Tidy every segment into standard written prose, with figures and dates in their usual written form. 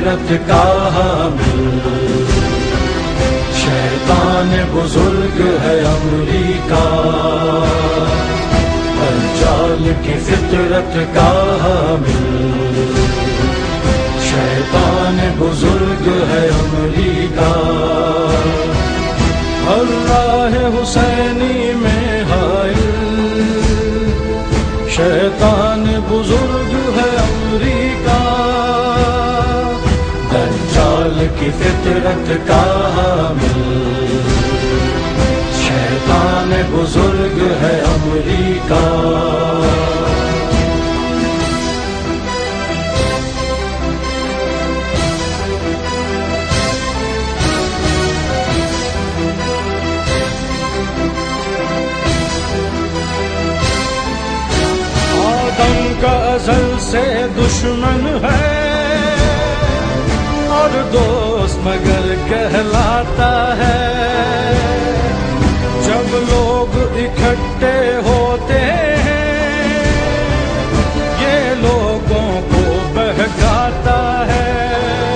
فطرت کا حامل، شیطان بزرگ ہے امریکہ، دجال کی فطرت کا حامل، شیطان بزرگ ہے امریکہ، ہر راہ حسینی میں حائل، شیطان بزرگ ہے امریکہ، دجال کی فطرت کا حامل، شیطان بزرگ ہے امریکہ۔ کا ازل سے دشمن ہے اور دوست مگر کہلاتا ہے، جب لوگ اکٹھے ہوتے ہیں یہ لوگوں کو بہکاتا ہے،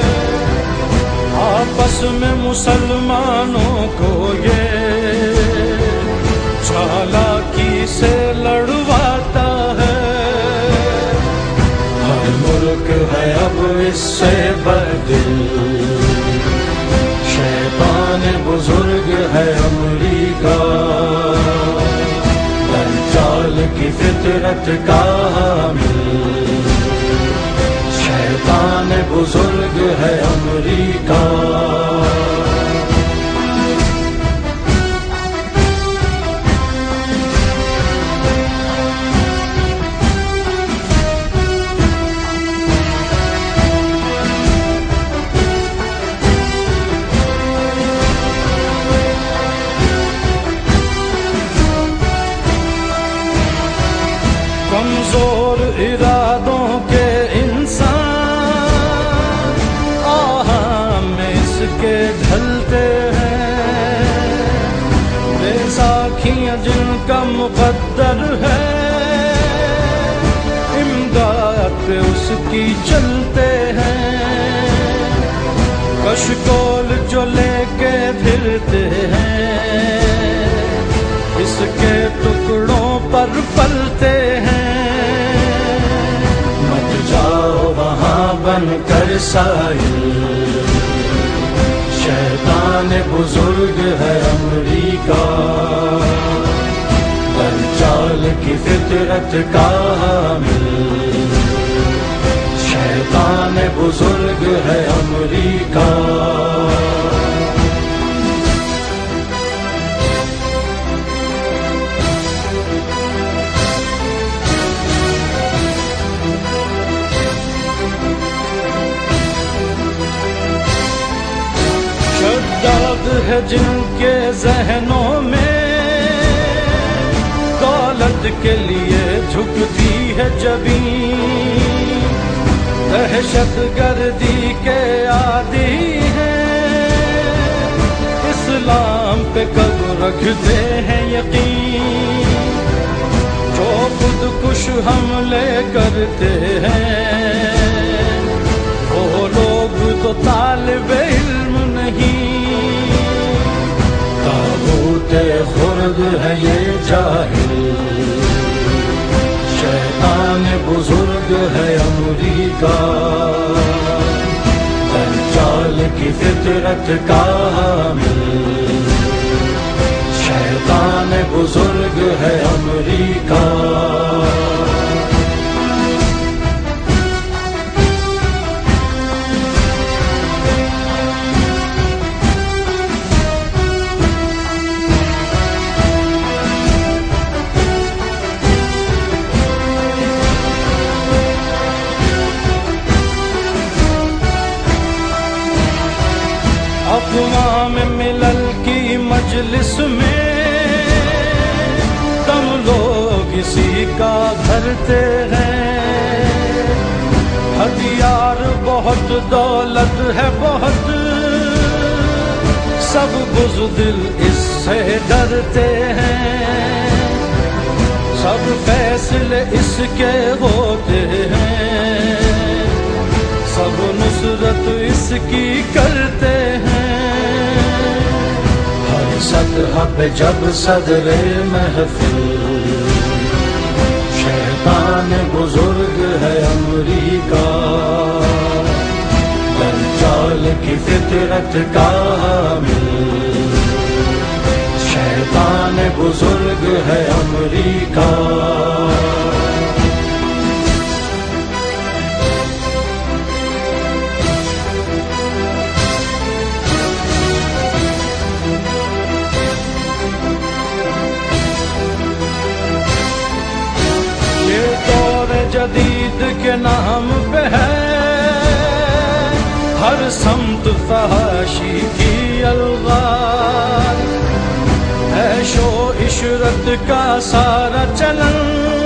آپس میں مسلمانوں کو یہ چالاکی سے لڑواتا ہے، ملک ہے اب اس سے بدل، شیطان بزرگ ہے امریکہ، دجال کی فطرت کا حامل، شیطان بزرگ ہے امریکہ۔ کمزور ارادوں کے انسان آہام میں اس کے ڈھلتے ہیں، بے ساکھیاں جن کا مقدر ہے امداد پہ اس کی چلتے ہیں، کشکول جو لے کے پھرتے ہیں اس کے ٹکڑوں پر پلتے ہیں، مت جاؤ وہاں بن کر سائل، شیطان بزرگ ہے امریکہ، دجال کی فطرت کا حامل، شیطان بزرگ ہے امریکہ۔ شداد ہے جن کے ذہنوں میں دولت کے لیے جھکتی ہے جبیں، دہشت گردی کے عادی ہیں، اسلام پہ کب رکھتے ہیں یقین، جو خود کش حملے کرتے ہیں وہ لوگ تو طالب علم نہیں، تاغوت خرد ہے یہ جاہل، شیطان بزرگ ہے امریکہ، دجال کی فطرت کا حامل، شیطان بزرگ ہے امریکہ۔ اقوام ملل کی مجلس میں تم لوگ اسی کا بھرتے ہیں، ہتھیار بہت دولت ہے بہت، سب بزدل اس سے ڈرتے ہیں، سب فیصلے اس کے ہوتے ہیں، سب نصرت کی کرتے ہیں، ہر سطح پہ جب صدر محفل شیطان بزرگ ہے امریکہ، دجال کی فطرت کا حامل شیطان بزرگ ہے امریکہ۔ یہ دور جدید کے نام پہ ہے، ہر سمت فحاشی کی الغار، عیش و عشرت کا سارا چلن،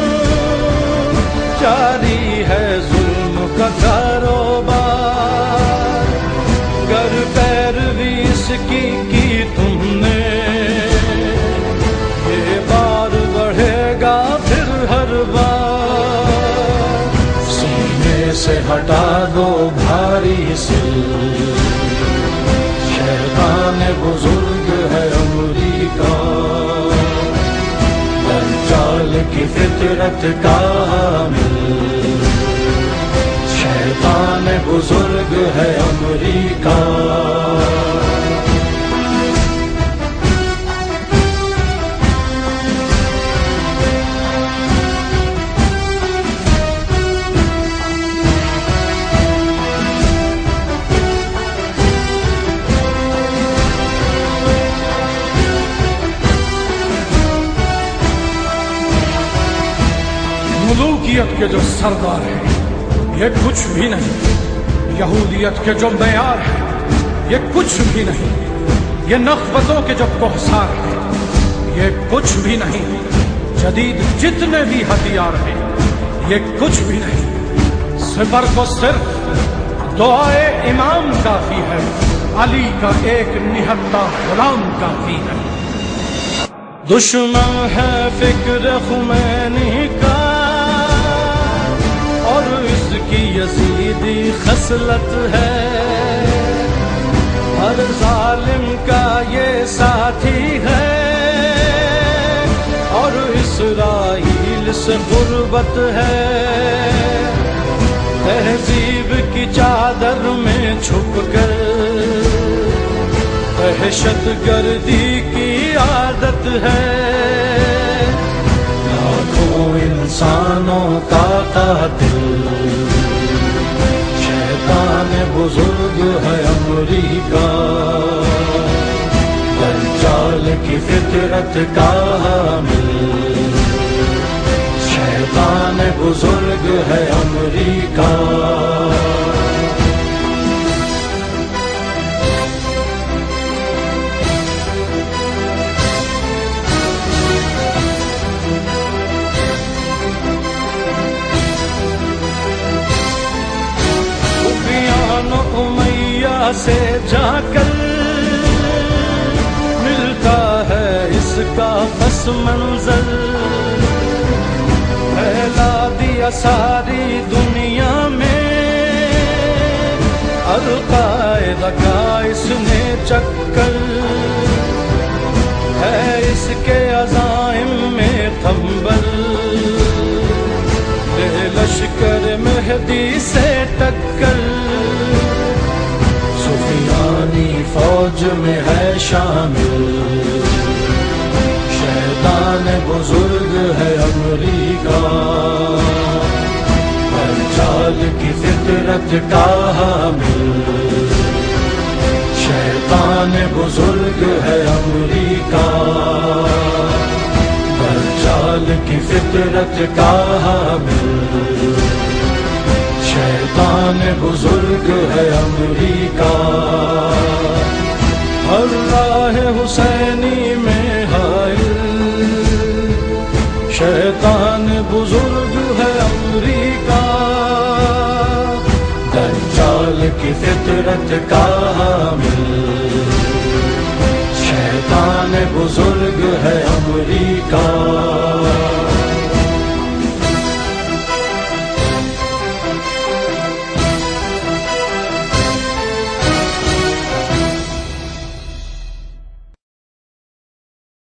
جاری ہے ظلم کا کاروبار، گر پیروی اس کی تم نے، یہ بار بڑھے گا پھر ہر بار، سینے سے ہٹا دو بھاری سل، شیطان بزرگ ہے امریکہ، دجال کی فطرت کا حامل شیطان بزرگ ہے امریکہ۔ ملوکیت کے جو سردار ہیں یہ کچھ بھی نہیں، یہودیت کے جو معیار ہیں یہ کچھ بھی نہیں، یہ نخوتوں کے جو کوہسار ہیں یہ کچھ بھی نہیں، جدید جتنے بھی ہتھیار ہیں یہ کچھ بھی نہیں، سپر کو صرف دعائے امام کافی ہے، علی کا ایک نہتہ غلام کافی ہے۔ دشمن ہے فکر خمینی کا اور اس کی یزیدی خصلت ہے، ہر ظالم کا یہ ساتھی ہے اور اسرائیل سے غربت ہے، تہذیب کی چادر میں چھپ کر دہشت گردی کی عادت ہے، لاکھوں انسانوں کا قاتل شیطان بزرگ ہے امریکہ، دجال کی فطرت کا حامل شیطان بزرگ ہے امریکہ۔ سے جا کر ملتا ہے اس کا پس منظر، پھیلا دیا ساری دنیا میں القاعدہ کا اس نے چکر، ہے اس کے عزائم میں تھمبل، دے لشکر مہدی سے ٹکر، سفیانی فوج میں ہے شامل شیطان بزرگ ہے امریکہ، دجال کی فطرت کا حامل شیطان بزرگ ہے امریکہ، دجال کی فطرت کا حامل شیطان بزرگ ہے امریکہ، ہر راہ حسینی میں حائل شیطان بزرگ ہے امریکہ، دجال کی فطرت کا حامل شیطان بزرگ ہے امریکہ۔